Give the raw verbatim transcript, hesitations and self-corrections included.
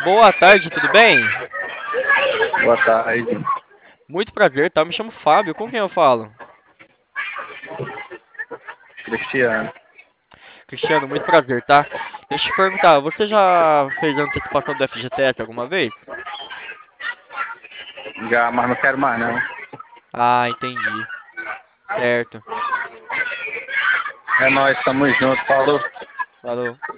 Boa tarde, tudo bem? Boa tarde. Muito prazer, tá? Eu me chamo Fábio, com quem eu falo? Cristiano. Cristiano, muito prazer, tá? Deixa eu te perguntar, você já fez a antecipação do F G T S alguma vez? Já, mas não quero mais não. Ah, entendi. Certo. É nóis, tamo junto, falou. Falou.